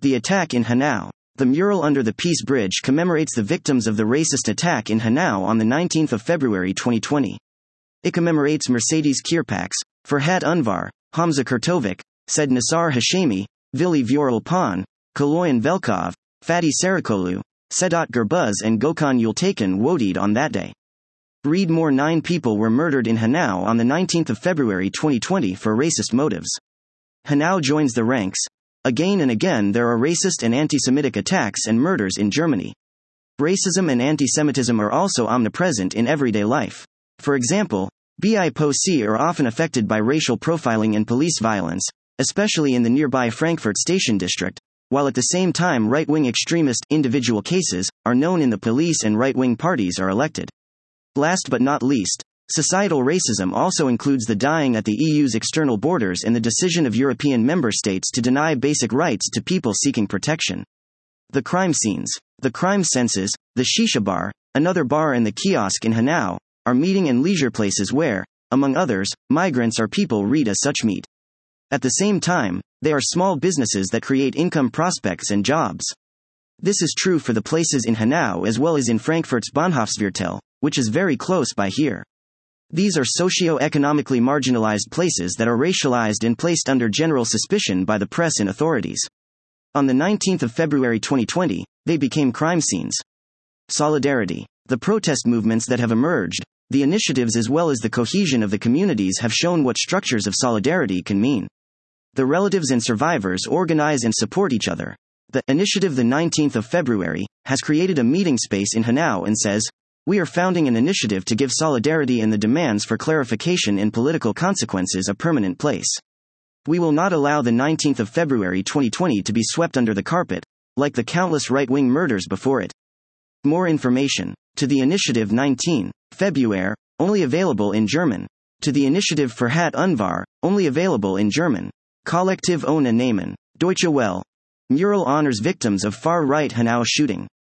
The attack in Hanau. The mural under the Peace Bridge commemorates the victims of the racist attack in Hanau on the 19th of February 2020. It commemorates Mercedes Kirpaks, Farhat Unvar, Hamza Kurtovic, Said Nassar Hashemi, Vili Vural-Pan, Kaloyan Velkov, Fatih Sarıkolu, Sedat Gürbüz and Gökhan Yıltakan Wodid on that day. Read more. 9 people were murdered in Hanau on the 19th of February 2020 for racist motives. Hanau joins the ranks. Again and again there are racist and anti-Semitic attacks and murders in Germany. Racism and anti-Semitism are also omnipresent in everyday life. For example, BIPOC are often affected by racial profiling and police violence, especially in the nearby Frankfurt Station district, while at the same time right-wing extremist individual cases are known in the police and right-wing parties are elected. Last but not least, societal racism also includes the dying at the EU's external borders and the decision of European member states to deny basic rights to people seeking protection. The crime scenes, the crime senses, the shisha bar, another bar and the kiosk in Hanau, are meeting and leisure places where, among others, migrants or people read as such meet. At the same time, they are small businesses that create income prospects and jobs. This is true for the places in Hanau as well as in Frankfurt's Bahnhofsviertel, which is very close by here. These are socio-economically marginalized places that are racialized and placed under general suspicion by the press and authorities. On the 19th of February 2020, they became crime scenes. Solidarity. The protest movements that have emerged, the initiatives as well as the cohesion of the communities have shown what structures of solidarity can mean. The relatives and survivors organize and support each other. The initiative the 19th of February has created a meeting space in Hanau and says, "We are founding an initiative to give solidarity and the demands for clarification and political consequences a permanent place. We will not allow the 19th of February 2020 to be swept under the carpet, like the countless right-wing murders before it." More information. To the initiative 19 February, only available in German. To the initiative Farhat Unvar, only available in German. Kollektiv ohne Namen. Deutsche Welle. Mural honors victims of far-right Hanau shooting.